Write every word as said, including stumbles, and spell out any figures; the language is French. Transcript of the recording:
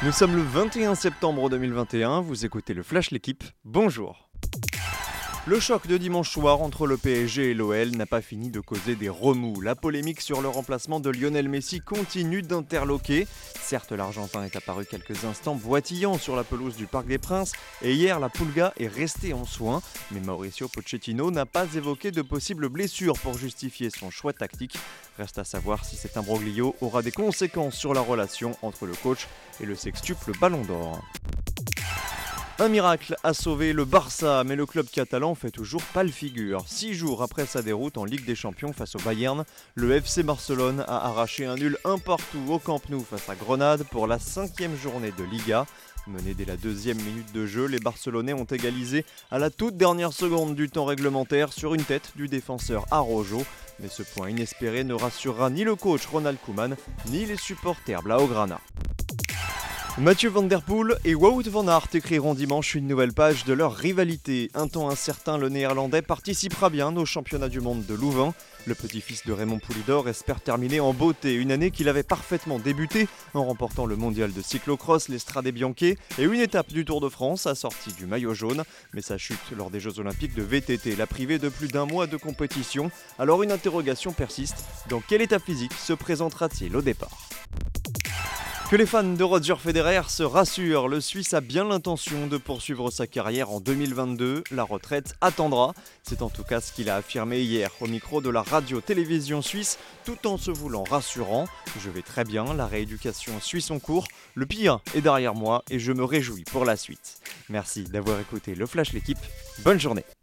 Nous sommes le vingt et un septembre deux mille vingt et un, vous écoutez le Flash L'équipe, bonjour. Le choc de dimanche soir entre le P S G et l'O L n'a pas fini de causer des remous. La polémique sur le remplacement de Lionel Messi continue d'interloquer. Certes, l'Argentin est apparu quelques instants boitillant sur la pelouse du Parc des Princes et hier la Pulga est restée en soins. Mais Mauricio Pochettino n'a pas évoqué de possibles blessures pour justifier son choix tactique. Reste à savoir si cet imbroglio aura des conséquences sur la relation entre le coach et le sextuple Ballon d'Or. Un miracle a sauvé le Barça, mais le club catalan fait toujours pâle figure. Six jours après sa déroute en Ligue des Champions face au Bayern, le F C Barcelone a arraché un nul un partout au Camp Nou face à Grenade pour la cinquième journée de Liga. Menés dès la deuxième minute de jeu, les Barcelonais ont égalisé à la toute dernière seconde du temps réglementaire sur une tête du défenseur Araujo. Mais ce point inespéré ne rassurera ni le coach Ronald Koeman, ni les supporters Blaugrana. Mathieu Van Der Poel et Wout van Aert écriront dimanche une nouvelle page de leur rivalité. Un temps incertain, le néerlandais participera bien au championnat du monde de Louvain. Le petit-fils de Raymond Poulidor espère terminer en beauté une année qu'il avait parfaitement débuté en remportant le mondial de cyclocross, l'Estrade Bianche et une étape du Tour de France assortie du maillot jaune. Mais sa chute lors des Jeux Olympiques de V T T l'a privé de plus d'un mois de compétition. Alors une interrogation persiste, dans quel état physique se présentera-t-il au départ ? Que les fans de Roger Federer se rassurent, le Suisse a bien l'intention de poursuivre sa carrière en deux mille vingt-deux. La retraite attendra. C'est en tout cas ce qu'il a affirmé hier au micro de la radio-télévision suisse, tout en se voulant rassurant. Je vais très bien, la rééducation suit son cours. Le pire est derrière moi et je me réjouis pour la suite. Merci d'avoir écouté le Flash L'équipe. Bonne journée.